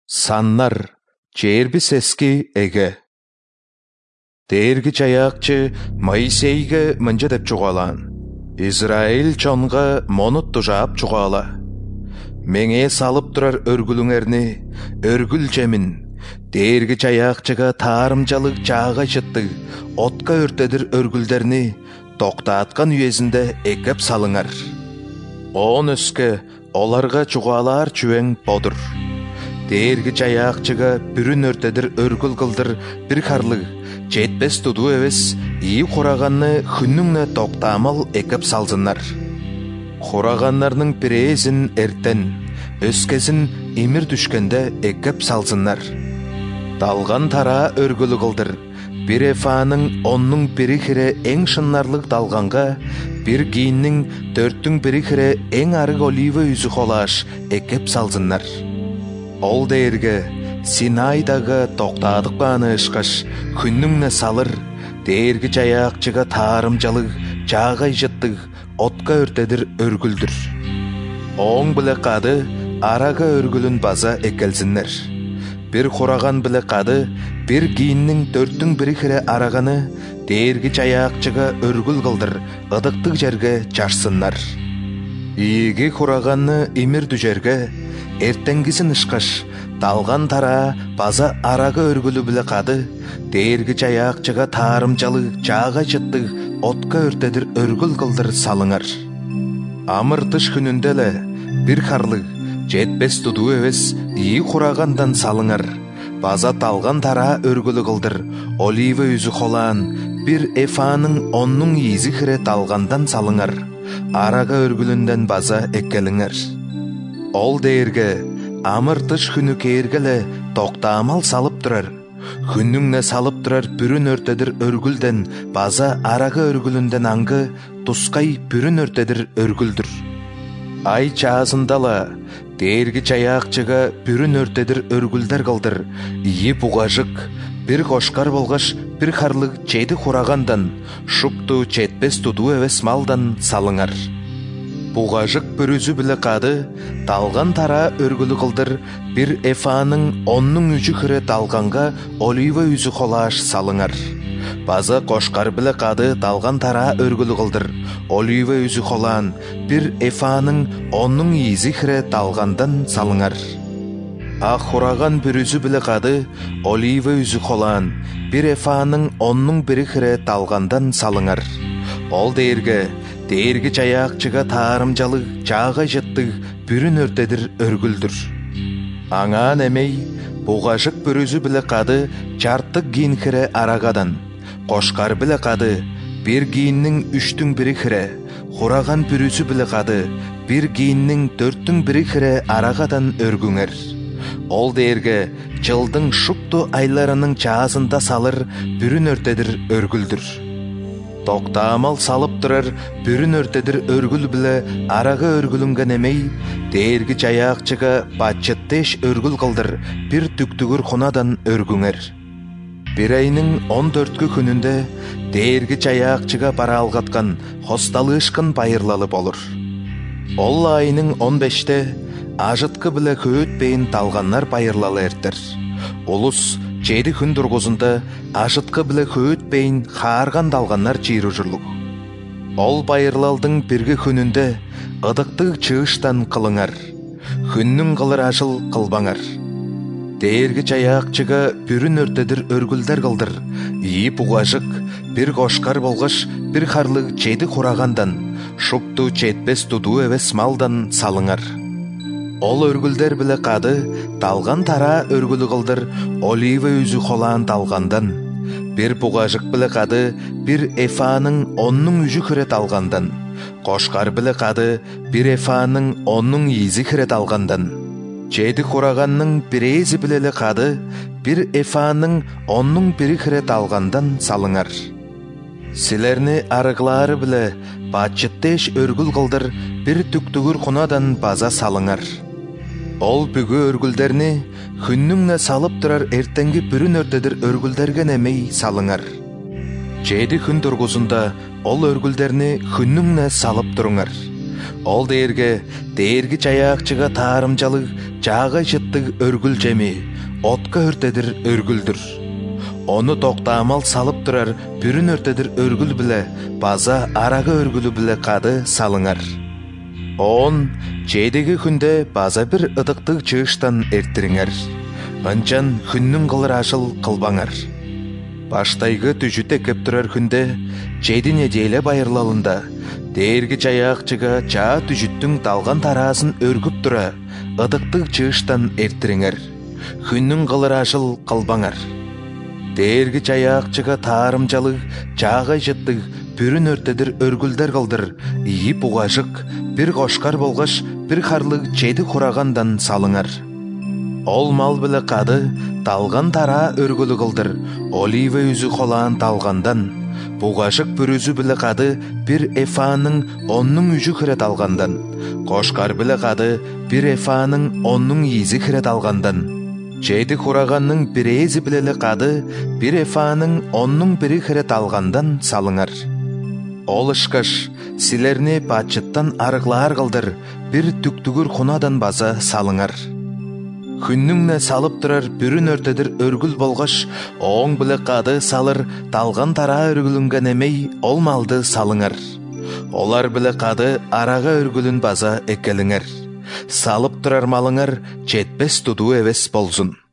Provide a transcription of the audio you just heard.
Саннар, жербис эски эге. Дээрги жаякчы Моисейге мынча деп чугалаан. Израиль чонга монут тужаап чугала. Меңе салып турар өргүлүңерни, өргүл жемин. Дээрги жаякчыга таарымчалык жаага жытты, отка өртедир өргүлдерни токтаткан үйезинде экеп салыңар. Он өске оларга чугалаар чүең бодур. Дээрги жаякчыга бүрүн өртедир өргүл кылдыр бир харлык, жетпес туду эбес, ии хураганны хүннүңне токтамал экеп салзынар. Хураганнарның пирезин эртен, өскесин имир түшкенде экеп салзынар. Далган тара өргүлү кылдыр, бир эфанын оннуң бири хире эң шыннарлык далганга, бир кийиннин төрттүң бири хире эң арык олива үзү холаш экеп салзынар. Ол дээрге Синайдагы токтадык бааны ышкаш, хүннүңне салыр, дээрги жаякчыга таарымчалык, жаагай жыттык, отка өртедир өргүлдүр. Оң биле кады арага өргүлүн база экелсиннер. Бир хураган биле кады, бир кийиннин төрттүң бири хире араганы дээрги жаякчыга өргүл кылдыр, ыдыктык жерге жарсыннар. Ийиги хураганны имир дүжерге, эртеңгисин ышкаш, далган тара база арага өргүлү биле кады, дээрги жаякчыга таарымчалык, жаага жыттык, отка өртедир өргүл кылдыр салыңар. Амыртыш күнүндө эле бир харлык, жетпес туду эбес, ии хурагандан салыңар. База талган тара өргүлү кылдыр, олива үзү холаан, бир эфанын оннуң ийизи хире талгандан салыңар. Арага өргүлүндөн база эккелиңер. Ол дээрге амыртыш күнү кээргеле токтамал салып турар. Хүннүңне салып турар бүрүн өртедир өргүлден база арага өргүлүндөн аңгы тускай бүрүн өртедир өргүлдүр. Ай чаасындала дээрги жаякчыга бүрүн өртедир өргүлдер кылдыр, ии бугажык, бир кошкар болгаш бир харлык жети хурагандан, шукту жетпес туду эбес малдан салыңар. Бугажык бүрүзү биле кады, талган тара өргүлү кылдыр, бир эфанын оннуң үчү хире талганга олива үзү холаш салыңар. База кошкар биле кады талган тара өргүлү кылдыр, олива үзү холаан, бир эфанын оннуң ийизи хире талгандан салыңар. Ак хураган бүрүзү биле кады, олива үзү холаан, бир эфанын оннуң бири хире талгандан салыңар. Ол дээрге дээрги жаякчыга таарымчалык, жаага жыттык, бүрүн өртедир өргүлдүр. Аңаан эмей, бугажык бүрүзү биле кады, жартык кийин хире арагадан, кошкар биле кады, бир кийиннин үчтүң бири хире, хураган бүрүзү биле кады, бир кийиннин төрттүң бири хире арагадан өргүңер. Ол дээрге жылдың шукту айларынын чаасында салыр, бүрүн өртедир өргүлдүр. Токтамал салып турар бүрүн өртедир өргүл биле арага өргүлүнгөн эмей, дээрги жаякчыга бачыттеш өргүл кылдыр, бир түктүгүр хунадан өргүңер. Бир айнын 14 күнүндө дээрги жаякчыга бара алгаткан хосталышкын байырлалы болур. Ол айнын 15-те ажыткы биле хөөтпейин талганнар байырлалы эртер. Улус 7 күн тургузунда ажыткы биле хөөтпейин хаарган далганнар жыйружурлук. Ол байырлалдың бирги күнүндө ыдыктык чыгыштан кылыңар. Хүннүн кылыр ажыл кылбаңар. Дээрги жаякчыга бүрүн өртедир өргүлдер кылдыр, ии бугажык, бир кошкар болгош бир харлык 7 хурагандан, шукту жетпес туду эбес малдан салыңар. Ол өргүлдер биле кады, талган тара өргүлү кылдыр, олива үзү холаан талгандан, бир бугажык биле кады, бир эфанын оннуң үчү хире талгандан, кошкар биле кады, бир эфанын оннуң ийизи хире талгандан, 7 хураганнын пирези биле кады, бир эфанын оннуң бири хире талгандан салыңар. Силерни арыглаары биле бачыттеш өргүл кылдыр, бир түктүгүр хунадан база салыңар. Ол бүгү өргүлдерни хүннүңне салып турар эртеңги бүрүн өртедир өргүлдерген эмей салыңар. 7 күн тургузунда ол өргүлдерни хүннүңне салып туруңар. Ол дээрги чаяакчыга таарымжалык, жаага жыттык өргүл жеми, отка өртедир өргүлдүр. Onu токтамал салып турар бүрүн өртедир өргүл биле, база арага өргүлү биле кады салыңар. Он жейдеги күндө база бир ыдыктык чыгыштан эрттириңер. Анчан күннүн кылыр ашыл кылбаңар. Баштайгы түжүт экеп турар күндө, жейди неделе байырлалында, дээрги чаяакчыга чаа түжүттүң талган тараасын өргүп тура, ыдыктык чыгыштан эрттириңер. Күннүн кылыр ашыл кылбаңар. Дээрги чаяакчыга таарымжалык, жаага жыттык, бүрүн өртедир өргүлдер кылдыр, ийип угашык, бир кошкар болгош, бир харлык жеди хурагандан салыңар. Ол мал биле кады, талган тараа өргүлү кылдыр, олива үзү колаан талгандан, бугашык бүрүзү биле кады, бир эфанын 10 үжү хирет алгандан, кошкар биле кады, бир эфанын 10 ийизи хирет алгандан, жейди хураганның бирээзи билеле кады, бир эфанын 10 бири хирет алгандан салыңар. Ол ышкаш, силерни бачыттан арыглаар кылдыр, бир түктүгүр хунадан база салыңар. Күннүңне салып турар бүрүн өртедир өргүл болгош, оң биле кады салыр, талган тараа өргүлүнгө эмей, ол малды салыңар. Олар биле кады арага өргүлүн база экелиңер. Салып турар малыңар жетпес тудуу эбес болсун.